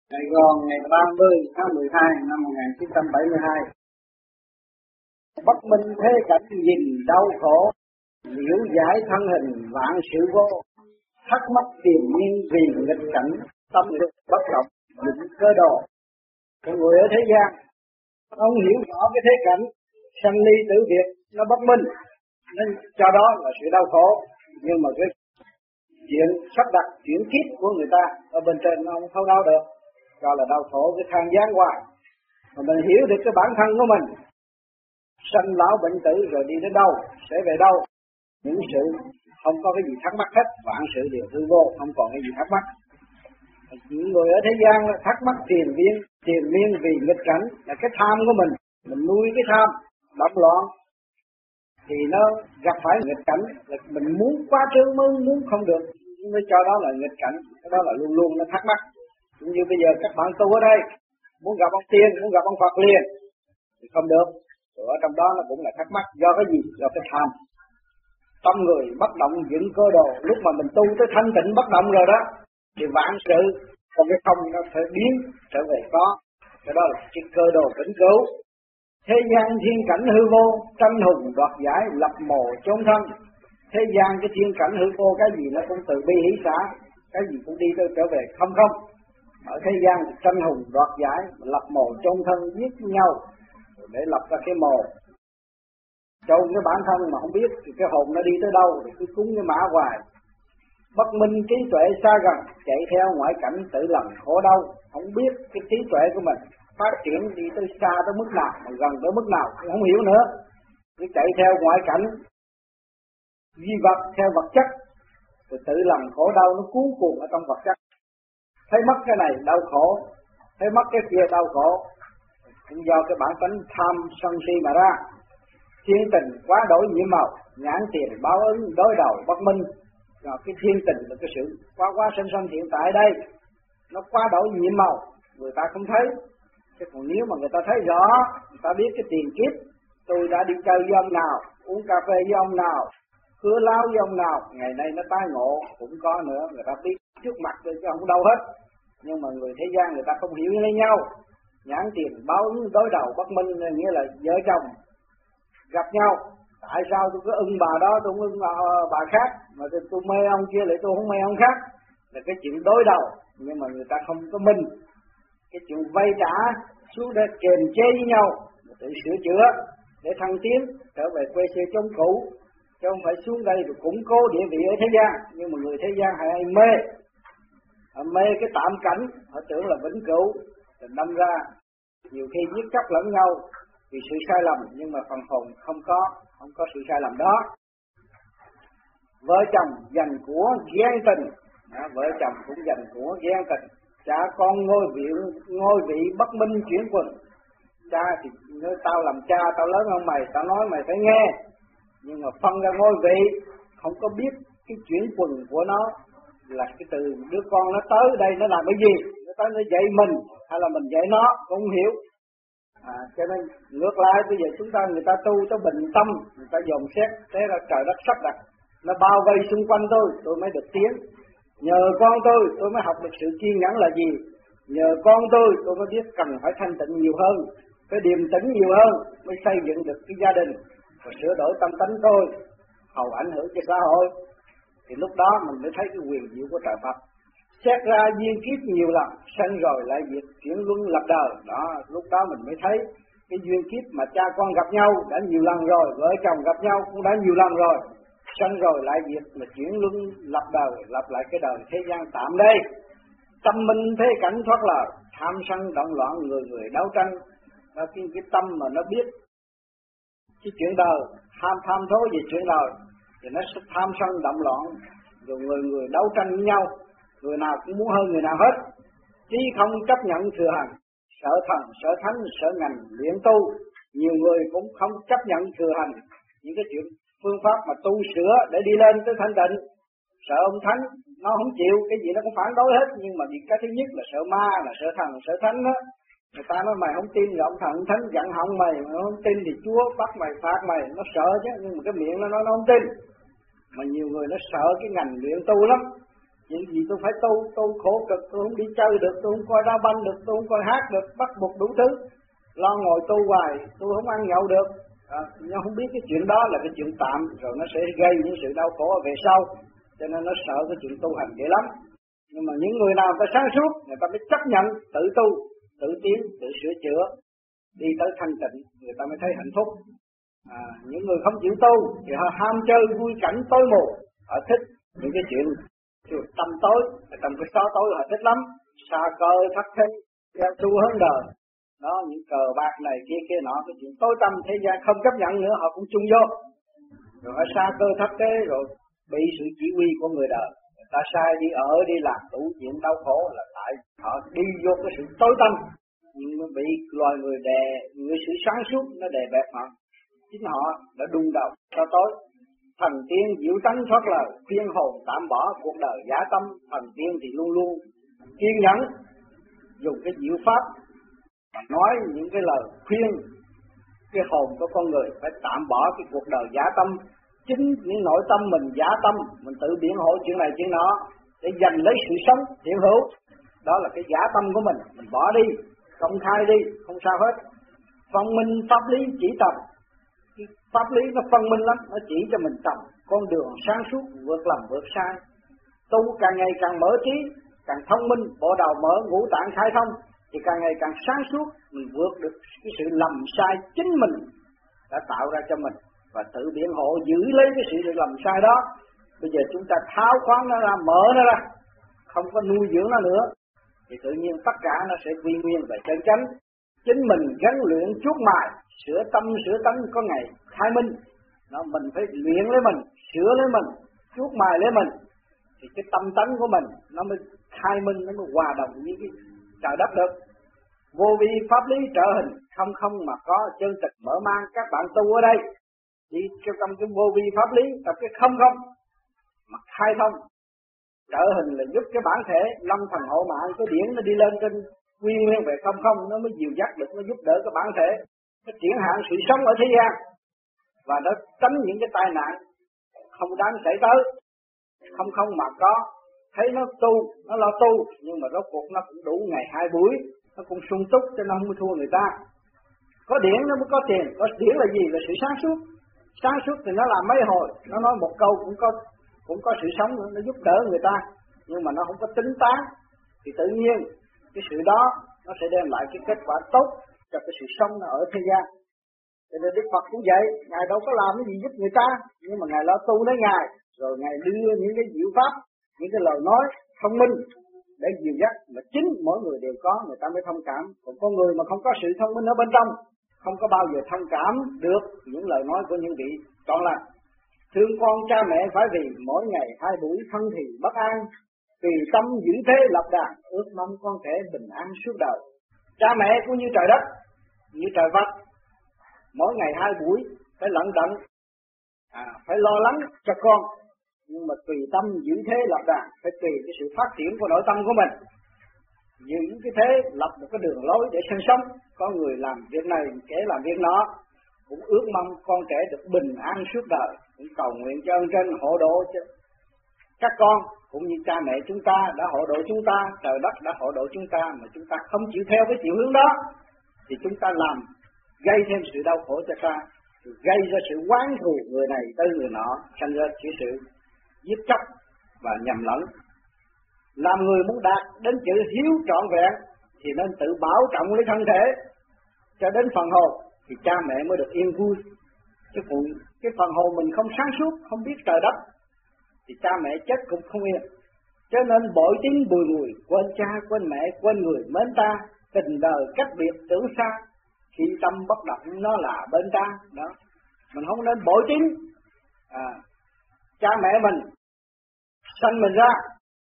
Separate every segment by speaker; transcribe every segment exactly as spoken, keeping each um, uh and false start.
Speaker 1: Sài Gòn ngày ba mươi tháng mười hai năm một nghìn chín trăm bảy mươi hai. Bất minh thế cảnh nhìn đau khổ, liễu giải thân hình vạn sự vô. Thắc mắc tìm nhiên vì nghịch cảnh, tâm lực bất động, định cơ đồ. Con người ở thế gian, ông hiểu rõ cái thế cảnh sanh ly tử biệt nó bất minh, nên cho đó là sự đau khổ. Nhưng mà cái chuyện sắp đặt chuyển kiếp của người ta ở bên trên ông không đau được, cho là đau khổ cái than gián hoài. Mà mình hiểu được cái bản thân của mình, sanh lão bệnh tử rồi đi đến đâu, sẽ về đâu. Những sự không có cái gì thắc mắc hết, vạn sự đều hư vô, không còn cái gì thắc mắc. Những người ở thế gian thắc mắc tiền viên, tiền miên vì nghịch cảnh là cái tham của mình, mình nuôi cái tham, động loạn thì nó gặp phải nghịch cảnh, là mình muốn quá trứ mới muốn không được, mới cho đó là nghịch cảnh, cái đó là luôn luôn nó thắc mắc. Cũng như bây giờ các bạn tu ở đây, muốn gặp ông Tiên, muốn gặp ông Phật liền thì không được. Rồi ở trong đó nó cũng là thắc mắc, do cái gì? Do cái tham. Tâm người bất động dựng cơ đồ, lúc mà mình tu tới thanh tịnh bất động rồi đó, thì vạn sự, còn cái không nó phải biến trở về có. Cái đó là cái cơ đồ vĩnh cửu. Thế gian thiên cảnh hư vô, tranh hùng đoạt giải, lập mồ chốn thân. Thế gian cái thiên cảnh hư vô, cái gì nó cũng từ bi hỷ xã, cái gì cũng đi tới trở về không không. Ở thế gian tranh hùng đoạt giải, lập mồ chôn thân giết nhau để lập ra cái mồ. Chôn cái bản thân mà không biết thì cái hồn nó đi tới đâu, thì cứ cúng cái mã hoài. Bất minh trí tuệ xa gần, chạy theo ngoại cảnh tự lầm khổ đau. Không biết cái trí tuệ của mình phát triển đi tới xa tới mức nào, mà gần tới mức nào cũng không hiểu nữa. Cứ chạy theo ngoại cảnh, duy vật theo vật chất, rồi tự lầm khổ đau, nó cuốn cuồng ở trong vật chất. Thấy mất cái này đau khổ, thấy mất cái kia đau khổ, cũng do cái bản tính tham sân si mà ra. Thiên tình quá đổi nhiễm màu, nhãn tiền báo ứng đối đầu bất minh. Rồi cái thiên tình là cái sự quá quá sanh sanh hiện tại đây, nó quá đổi nhiễm màu, người ta không thấy. Chứ còn nếu mà người ta thấy rõ, người ta biết cái tiền kiếp, tôi đã đi chơi với ông nào, uống cà phê với ông nào, hứa láo với ông nào, ngày nay nó tái ngộ cũng có nữa, người ta biết trước mặt tôi chứ không đâu hết. Nhưng mà người thế gian người ta không hiểu lấy nhau. Nhãn tiền báo ứng đối đầu bất minh, nghĩa là vợ chồng gặp nhau, tại sao tôi cứ ưng bà đó, tôi không ưng bà, bà khác, mà tôi, tôi mê ông kia lại tôi không mê ông khác, là cái chuyện đối đầu. Nhưng mà người ta không có minh cái chuyện vay trả xuống để kềm chế với nhau, tự sửa chữa để thăng tiến trở về quê xưa chống cũ, chứ không phải xuống đây rồi củng cố địa vị ở thế gian. Nhưng mà người thế gian hay mê, họ mê cái tạm cảnh, họ tưởng là vĩnh cửu, rồi đâm ra nhiều khi giết chóc lẫn nhau vì sự sai lầm, nhưng mà phần hồn không có, không có sự sai lầm đó. Vợ chồng dành của ghen tình, à, vợ chồng cũng dành của ghen tình. Cha con ngôi vị ngôi vị bất minh chuyển quần. Cha thì nói tao làm cha, tao lớn hơn mày, tao nói mày phải nghe. Nhưng mà phân ra ngôi vị, không có biết cái chuyển quần của nó là cái từ đứa con nó tới đây nó làm cái gì, nó tới nó dạy mình hay là mình dạy nó, cũng không hiểu. À, cho nên ngược lại bây giờ chúng ta người ta tu cho bình tâm, người ta dòm xét thế là trời đất sắp đặt, nó bao vây xung quanh tôi, tôi mới được tiến. Nhờ con tôi, tôi mới học được sự kiên nhẫn là gì. Nhờ con tôi, tôi mới biết cần phải thanh tịnh nhiều hơn, phải điềm tĩnh nhiều hơn, mới xây dựng được cái gia đình và sửa đổi tâm tánh tôi, hầu ảnh hưởng cho xã hội. Thì lúc đó mình mới thấy cái quyền diệu của trời Phật. Xét ra duyên kiếp nhiều lần, sanh rồi lại diệt, chuyển luân lập đời. Đó, lúc đó mình mới thấy cái duyên kiếp mà cha con gặp nhau đã nhiều lần rồi, vợ chồng gặp nhau cũng đã nhiều lần rồi. Sanh rồi lại diệt là chuyển luân lập đời, lập lại cái đời thế gian tạm đây. Tâm minh thế cảnh thoát lời, tham sân động loạn người người đấu tranh. Đó, cái, cái tâm mà nó biết cái chuyện đời, tham tham thố về chuyện đời, thì nó sẽ tham sân động loạn, rồi người người đấu tranh với nhau. Người nào cũng muốn hơn người nào hết. Chí không chấp nhận thừa hành, sợ thần, sợ thánh, sợ ngành, luyện tu. Nhiều người cũng không chấp nhận thừa hành những cái chuyện phương pháp mà tu sửa để đi lên tới thanh tịnh. Sợ ông thánh, nó không chịu, cái gì nó cũng phản đối hết. Nhưng mà vì cái thứ nhất là sợ ma, là sợ thần, sợ thánh đó. Người ta nói mày không tin thì ông thần thánh giận họng mày, mày không tin thì Chúa bắt mày phạt mày. Nó sợ chứ, nhưng mà cái miệng nó nói nó không tin. Mà nhiều người nó sợ cái ngành luyện tu lắm. Chuyện gì tôi phải tu, tôi khổ cực, tôi không đi chơi được, tôi không coi đá banh được, tôi không coi hát được, bắt buộc đủ thứ. Lo ngồi tu hoài, tôi không ăn nhậu được. À, nhưng không biết cái chuyện đó là cái chuyện tạm, rồi nó sẽ gây những sự đau khổ về sau. Cho nên nó sợ cái chuyện tu hành dễ lắm. Nhưng mà những người nào ta sáng suốt, người ta mới chấp nhận tự tu, tự tiến, tự sửa chữa, đi tới thanh tịnh, người ta mới thấy hạnh phúc. À, những người không chịu tu thì họ ham chơi vui cảnh tối mù, họ thích những cái chuyện tâm tối, trong cái xó tối họ thích lắm, xa cơ thắt thế, theo xu hướng đời. Đó, những cờ bạc này kia kia nọ, cái chuyện tối tăm thế gian không chấp nhận nữa, họ cũng chung vô. Rồi họ xa cơ thắt thế, rồi bị sự chỉ huy của người đời. Người ta sai đi ở, đi làm đủ chuyện đau khổ là tại họ đi vô cái sự tối tăm. Nhưng mà bị loài người đè, người sự sáng suốt nó đè bẹp họ. Chính họ đã đung đầu cho tối. Thần tiên diệu tánh thoát lời, khuyên hồn tạm bỏ cuộc đời giả tâm. Thần tiên thì luôn luôn kiên nhẫn, dùng cái diệu pháp nói những cái lời khuyên cái hồn của con người phải tạm bỏ cái cuộc đời giả tâm. Chính những nội tâm mình giả tâm, mình tự biện hộ chuyện này chuyện nọ để giành lấy sự sống hiện hữu. Đó là cái giả tâm của mình, mình bỏ đi, công khai đi, không sao hết. Phân minh pháp lý chỉ tầm. Pháp lý nó phân minh lắm, nó chỉ cho mình tầm con đường sáng suốt, vượt lầm vượt sai. Tu càng ngày càng mở trí, càng thông minh, bộ đầu mở, ngũ tạng khai thông, thì càng ngày càng sáng suốt, mình vượt được cái sự lầm sai chính mình đã tạo ra cho mình, và tự biện hộ giữ lấy cái sự lầm sai đó. Bây giờ chúng ta tháo khoáng nó ra, mở nó ra, không có nuôi dưỡng nó nữa, thì tự nhiên tất cả nó sẽ quy nguyên về chân chánh. Chính mình gắn luyện chuốt mài, sửa tâm sửa tánh có ngày khai minh. Nó mình phải luyện lấy mình, sửa lấy mình, chuốt mài lấy mình, thì cái tâm tánh của mình nó mới khai minh, nó mới hòa đồng với cái trời đất được. Vô vi pháp lý trợ hình, không không mà có chân tịch mở mang. Các bạn tu ở đây đi trong cái vô vi pháp lý, tập cái không không mà khai thông. Trợ hình là giúp cái bản thể lâm thần hộ mạng, cái điển nó đi lên trên quy nguyên về không không, nó mới dìu dắt được, nó giúp đỡ cái bản thể, nó triển hạn sự sống ở thế gian, và nó tránh những cái tai nạn không đáng xảy tới. Không không mà có, thấy nó tu, nó lo tu, nhưng mà rốt cuộc nó cũng đủ ngày hai buổi, nó cũng sung túc cho nó không thua người ta. Có điển nó mới có tiền, có điển là gì? Là sự sáng suốt. Sáng suốt thì nó làm mấy hồi, nó nói một câu cũng có cũng có sự sống nữa, nó giúp đỡ người ta, nhưng mà nó không có tính toán, thì tự nhiên cái sự đó nó sẽ đem lại cái kết quả tốt cho cái sự sống nó ở thế gian. Cho nên Đức Phật cũng vậy, Ngài đâu có làm cái gì giúp người ta, nhưng mà Ngài lo tu lấy Ngài, rồi Ngài đưa những cái diệu pháp, những cái lời nói thông minh để dìu dắt, mà chính mỗi người đều có, người ta mới thông cảm. Còn con người mà không có sự thông minh ở bên trong, không có bao giờ thông cảm được những lời nói của những vị trọn lành. Thương con cha mẹ phải vì mỗi ngày hai buổi thân thì bất an, tùy tâm giữ thế lập đàn, ước mong con trẻ bình an suốt đời. Cha mẹ cũng như trời đất, như trời vắt, mỗi ngày hai buổi phải lận đận, à, phải lo lắng cho con, nhưng mà tùy tâm giữ thế lập đàn, phải tùy cái sự phát triển của nội tâm của mình, giữ cái thế lập một cái đường lối để sinh sống. Có người làm việc này, kẻ làm việc đó, cũng ước mong con trẻ được bình an suốt đời, cũng cầu nguyện cho ơn trên hộ độ cho các con, cũng như cha mẹ chúng ta đã hộ độ chúng ta, trời đất đã hộ độ chúng ta, mà chúng ta không chịu theo cái chiều hướng đó, thì chúng ta làm gây thêm sự đau khổ cho ta, gây ra sự oán thù người này tới người nọ, thành ra chỉ sự giết chóc và nhầm lẫn. Làm người muốn đạt đến chữ hiếu trọn vẹn thì nên tự bảo trọng lấy thân thể, cho đến phần hồn thì cha mẹ mới được yên vui. Chứ còn cái phần hồn mình không sáng suốt, không biết trời đất, thì cha mẹ chết cũng không yên. Cho nên bội tín bùi ngùi, quên cha, quên mẹ, quên người mến ta, tình đời cách biệt tưởng xa, khi tâm bất động nó là bên ta. Đó, mình không nên bội tín. À, cha mẹ mình sanh mình ra,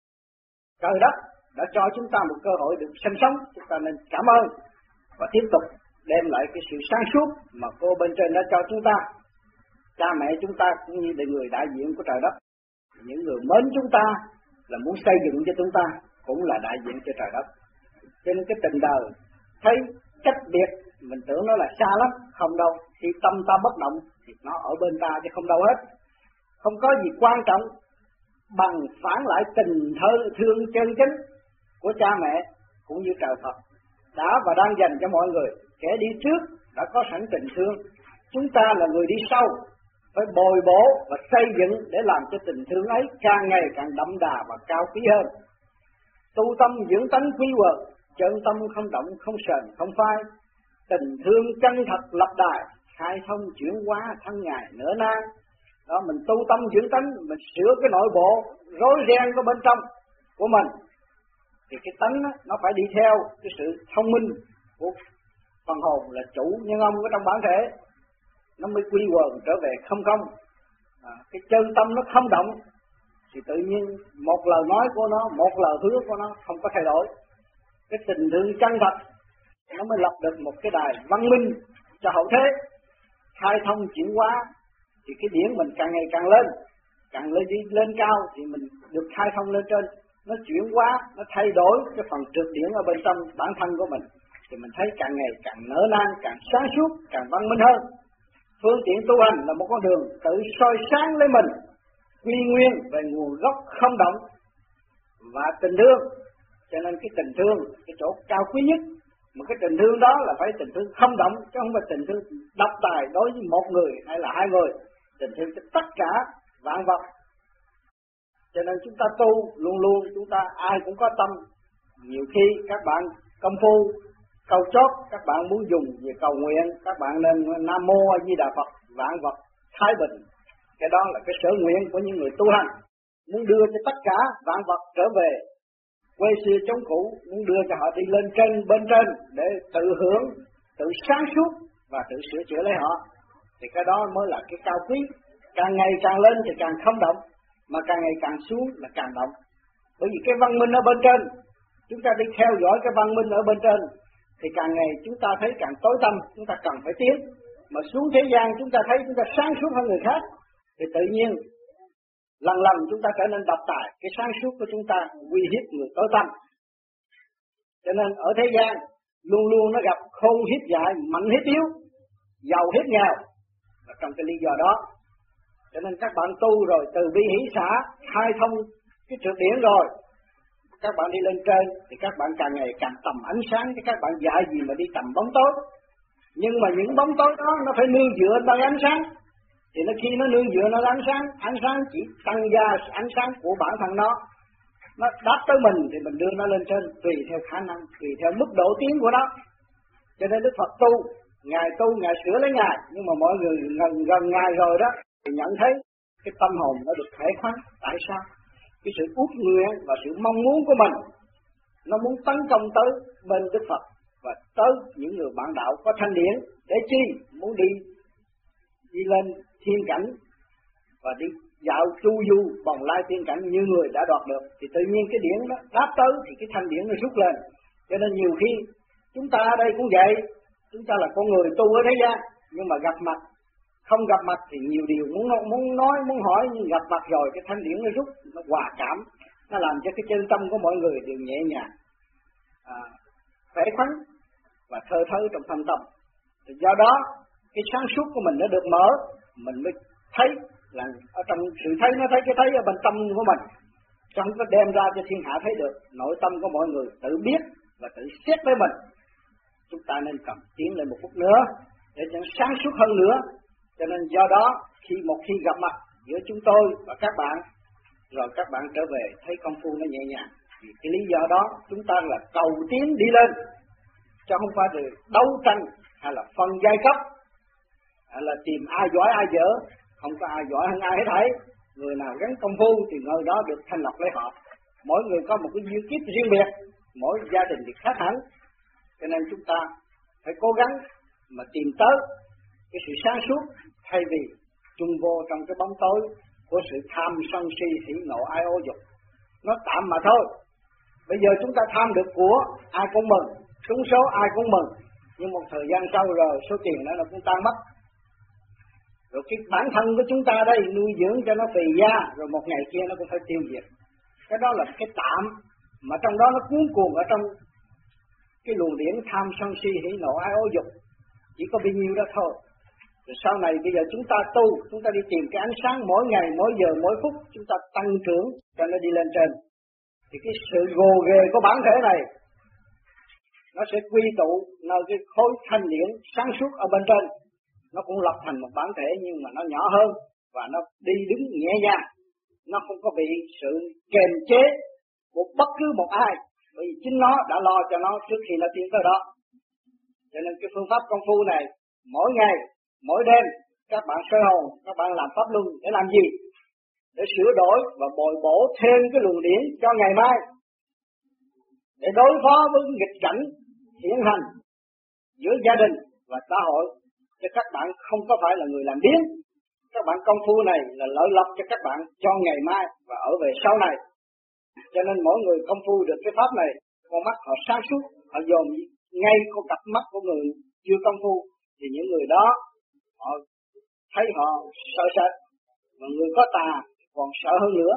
Speaker 1: trời đất đã cho chúng ta một cơ hội được sinh sống, chúng ta nên cảm ơn và tiếp tục đem lại cái sự sáng suốt mà cô bên trên đã cho chúng ta. Cha mẹ chúng ta cũng như là người đại diện của trời đất, những người mến chúng ta là muốn xây dựng cho chúng ta, cũng là đại diện cho trời đất. Cho nên cái tình đời thấy cách biệt, mình tưởng nó là xa lắm, không đâu. Khi tâm ta bất động thì nó ở bên ta chứ không đâu hết. Không có gì quan trọng bằng phản lại tình thơ thương chân chính của cha mẹ cũng như trời Phật đã và đang dành cho mọi người. Kẻ đi trước đã có sẵn tình thương, chúng ta là người đi sau phải bồi bổ và xây dựng để làm cho tình thương ấy càng ngày càng đậm đà và cao quý hơn. Tu tâm dưỡng tánh quý quần, chân tâm không động không sờn không phai, tình thương chân thật lập đài, khai thông chuyển hóa thân ngài nửa nan. Đó, mình tu tâm dưỡng tánh, mình sửa cái nội bộ rối ren của bên trong của mình, thì cái tánh đó, nó phải đi theo cái sự thông minh của phần hồn là chủ nhân ông ở trong bản thể, nó mới quy quần trở về không không. À, cái chân tâm nó không động thì tự nhiên một lời nói của nó, một lời hứa của nó không có thay đổi. Cái tình thương chân thật nó mới lập được một cái đài văn minh cho hậu thế, khai thông chuyển hóa, thì cái điển mình càng ngày càng lên, càng lên đi lên cao thì mình được khai thông lên trên, nó chuyển hóa, nó thay đổi cái phần trượt điển ở bên trong bản thân của mình, thì mình thấy càng ngày càng nở nan, càng sáng suốt, càng văn minh hơn. Phương tiện tu hành là một con đường tự soi sáng lấy mình, quy nguyên về nguồn gốc không động và tình thương. Cho nên cái tình thương, cái chỗ cao quý nhất, mà cái tình thương đó là phải tình thương không động, chứ không phải tình thương độc tài đối với một người hay là hai người, tình thương cho tất cả vạn vật. Cho nên chúng ta tu luôn luôn, chúng ta ai cũng có tâm. Nhiều khi các bạn công phu câu chót, các bạn muốn dùng về cầu nguyện, các bạn nên Nam Mô A Di Đà Phật, vạn vật thái bình. Cái đó là cái sở nguyện của những người tu hành, muốn đưa cho tất cả vạn vật trở về quê xưa chống cũ, muốn đưa cho họ đi lên trên bên trên để tự hưởng, tự sáng suốt và tự sửa chữa lấy họ. Thì cái đó mới là cái cao quý. Càng ngày càng lên thì càng không động, mà càng ngày càng xuống là càng động. Bởi vì cái văn minh ở bên trên, chúng ta đi theo dõi cái văn minh ở bên trên, thì càng ngày chúng ta thấy càng tối tăm, chúng ta cần phải tiến. Mà xuống thế gian chúng ta thấy chúng ta sáng suốt hơn người khác, thì tự nhiên lần lần chúng ta trở nên độc tài, cái sáng suốt của chúng ta uy hiếp người tối tăm. Cho nên ở thế gian luôn luôn nó gặp khôn hiếp dại, mạnh hiếp yếu, giàu hiếp nghèo, là trong cái lý do đó. Cho nên các bạn tu rồi từ bi hỷ xã, khai thông cái trượt điển rồi, các bạn đi lên trên thì các bạn càng ngày càng tầm ánh sáng, chứ các bạn dạy gì mà đi tầm bóng tối. Nhưng mà những bóng tối đó nó phải nương dựa nơi ánh sáng, thì nó khi nó nương dựa nơi ánh sáng, ánh sáng chỉ tăng gia ánh sáng của bản thân nó, nó đáp tới mình thì mình đưa nó lên trên tùy theo khả năng, tùy theo mức độ tiến của nó. Cho nên Đức Phật tu, Ngài tu, Ngài sửa lấy Ngài, nhưng mà mọi người gần gần Ngài rồi đó thì nhận thấy cái tâm hồn nó được khỏe khoắn. Tại sao? Cái sự ước nguyện và sự mong muốn của mình, nó muốn tấn công tới bên Đức Phật và tới những người bạn đạo có thanh điển, để chi? Muốn đi đi lên thiên cảnh và đi dạo chu du vòng lai thiên cảnh như người đã đoạt được, thì tự nhiên cái điển nó đáp tới thì cái thanh điển nó rút lên. Cho nên nhiều khi chúng ta ở đây cũng vậy, chúng ta là con người tu ở thế gian, nhưng mà gặp mặt không gặp mặt thì nhiều điều muốn muốn nói muốn hỏi, nhưng gặp mặt rồi cái thanh điển nó rút, nó hòa cảm, nó làm cho cái chân tâm của mọi người đều nhẹ nhàng, à, khỏe khoắn và thơ thớ trong thâm tâm. Thì do đó cái sáng suốt của mình nó được mở, mình mới thấy là ở trong sự thấy, nó thấy cái thấy ở bên tâm của mình, trong có đem ra cho thiên hạ thấy được nội tâm của mọi người tự biết và tự xét với mình. Chúng ta nên cần tiến lên một phút nữa để cho sáng suốt hơn nữa. Cho nên do đó khi một khi gặp mặt giữa chúng tôi và các bạn, rồi các bạn trở về thấy công phu nó nhẹ nhàng, vì cái lý do đó chúng ta là cầu tiến đi lên, chứ không phải để đấu tranh hay là phân giai cấp, hay là tìm ai giỏi ai dở. Không có ai giỏi hơn ai hết thảy. Người nào gắn công phu thì người đó được thành lập lấy họ. Mỗi người có một cái duyên kiếp riêng biệt, mỗi gia đình thì khác hẳn. Cho nên chúng ta phải cố gắng mà tìm tới cái sự sáng suốt, thay vì chung vô trong cái bóng tối của sự tham sân si hỉ nộ ai ô dục. Nó tạm mà thôi. Bây giờ chúng ta tham được của, ai cũng mừng, trúng số ai cũng mừng, nhưng một thời gian sau rồi số tiền đó nó cũng tan mất. Rồi cái bản thân của chúng ta đây nuôi dưỡng cho nó phì da, rồi một ngày kia nó cũng phải tiêu diệt. Cái đó là cái tạm, mà trong đó nó cuốn cuồng ở trong cái luồng điển tham sân si hỉ nộ ai ô dục, chỉ có bao nhiêu đó thôi. Rồi sau này bây giờ chúng ta tu, chúng ta đi tìm cái ánh sáng mỗi ngày, mỗi giờ, mỗi phút, chúng ta tăng trưởng cho nó đi lên trên. Thì cái sự gồ ghề của bản thể này nó sẽ quy tụ nơi cái khối thanh điển sáng suốt ở bên trên. Nó cũng lập thành một bản thể nhưng mà nó nhỏ hơn và nó đi đứng nhẹ nhàng. Nó không có bị sự kềm chế của bất cứ một ai, bởi vì chính nó đã lo cho nó trước khi nó tiến tới đó. Cho nên cái phương pháp công phu này mỗi ngày, mỗi đêm các bạn soi hồn, các bạn làm pháp luân để làm gì? Để sửa đổi và bồi bổ thêm cái luồng điển cho ngày mai, để đối phó với nghịch cảnh hiện hành giữa gia đình và xã hội, cho các bạn không có phải là người làm biếng. Các bạn công phu này là lợi lộc cho các bạn cho ngày mai và ở về sau này. Cho nên mỗi người công phu được cái pháp này, con mắt họ sáng suốt, họ dòm ngay con cặp mắt của người chưa công phu, thì những người đó họ thấy họ sợ sệt, mà người có tà còn sợ hơn nữa.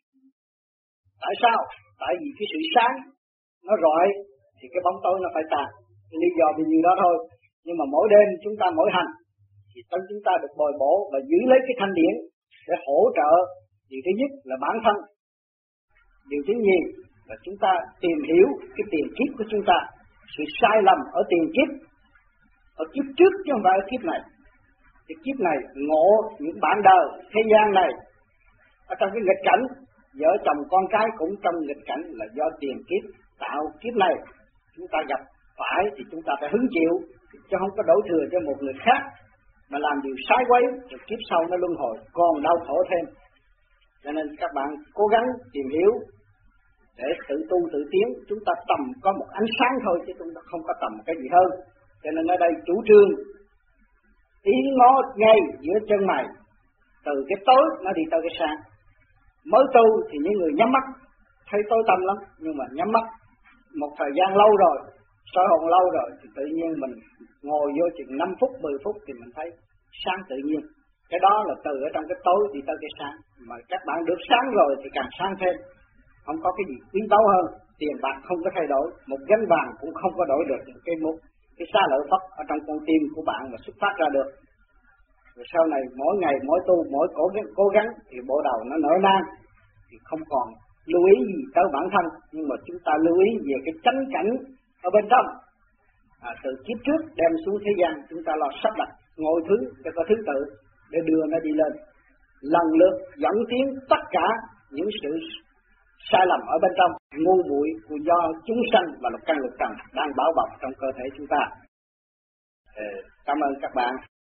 Speaker 1: Tại sao? Tại vì cái sự sáng nó rọi thì cái bóng tối nó phải tàn. Lý do vì như đó thôi. Nhưng mà mỗi đêm chúng ta mỗi hành thì tâm chúng ta được bồi bổ và giữ lấy cái thanh điển để hỗ trợ. Điều thứ nhất là bản thân. Điều thứ nhì là chúng ta tìm hiểu cái tiền kiếp của chúng ta, sự sai lầm ở tiền kiếp, ở kiếp trước chứ không phải ở kiếp này. Cái kiếp này ngộ những bản đời thế gian này ở trong cái nghịch cảnh, vợ chồng con cái cũng trong nghịch cảnh là do tiền kiếp tạo. Kiếp này chúng ta gặp phải thì chúng ta phải hứng chịu, chứ không có đổ thừa cho một người khác mà làm điều sai quấy, rồi kiếp sau nó luân hồi còn đau khổ thêm. Cho nên các bạn cố gắng tìm hiểu để tự tu tự tiến. Chúng ta tầm có một ánh sáng thôi chứ chúng ta không có tầm cái gì hơn. Cho nên ở đây chủ trương tiến ngó ngay giữa chân mày, từ cái tối nó đi tới cái sáng. Mới tu thì những người nhắm mắt thấy tối tăm lắm, nhưng mà nhắm mắt một thời gian lâu rồi, soi hồn lâu rồi thì tự nhiên mình ngồi vô chừng năm phút, mười phút thì mình thấy sáng tự nhiên. Cái đó là từ ở trong cái tối đi tới cái sáng. Mà các bạn được sáng rồi thì càng sáng thêm. Không có cái gì quý báu hơn. Tiền bạc không có thay đổi, một gánh vàng cũng không có đổi được cái một cái xa lợi Phật ở trong con tim của bạn mà xuất phát ra được. Rồi sau này mỗi ngày mỗi tu mỗi cố gắng, cố gắng thì bộ đầu nó nở nang thì không còn lưu ý gì tới bản thân, nhưng mà chúng ta lưu ý về cái chánh cảnh ở bên trong. À, từ kiếp trước đem xuống thế gian chúng ta lo sắp đặt ngồi thứ cho có thứ tự để đưa nó đi lên, lần lượt dẫn tiến tất cả những sự sai lầm ở bên trong, ngu muội của do chúng sanh và lục căn lục trần đang bảo bọc trong cơ thể chúng ta. Cảm ơn các bạn.